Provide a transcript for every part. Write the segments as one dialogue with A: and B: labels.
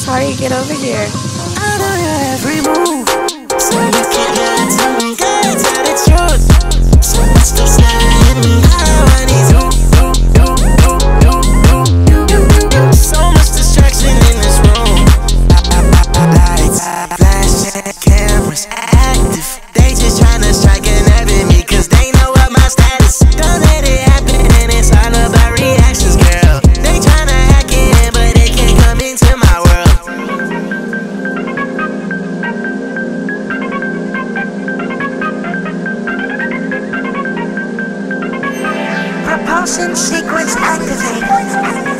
A: How do you get over here?
B: I know your every move, so you can't lie to me. Gotta tell the truth. So much to slide me. I need you. So much distraction in this room. Lights, flashing cameras, active. They just tryna strike a nerve in me, cause they know what my status. Don't let it happen, and it's all about reactions, girl. They tryna hack it in, but they can't come into my world. Propulsion sequence activated.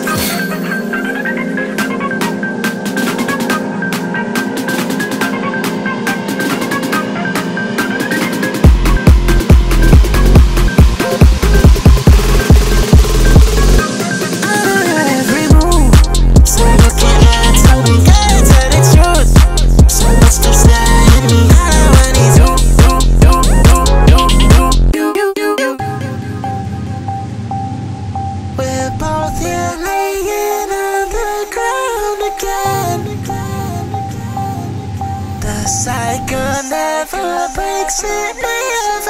B: The cycle never breaks, it never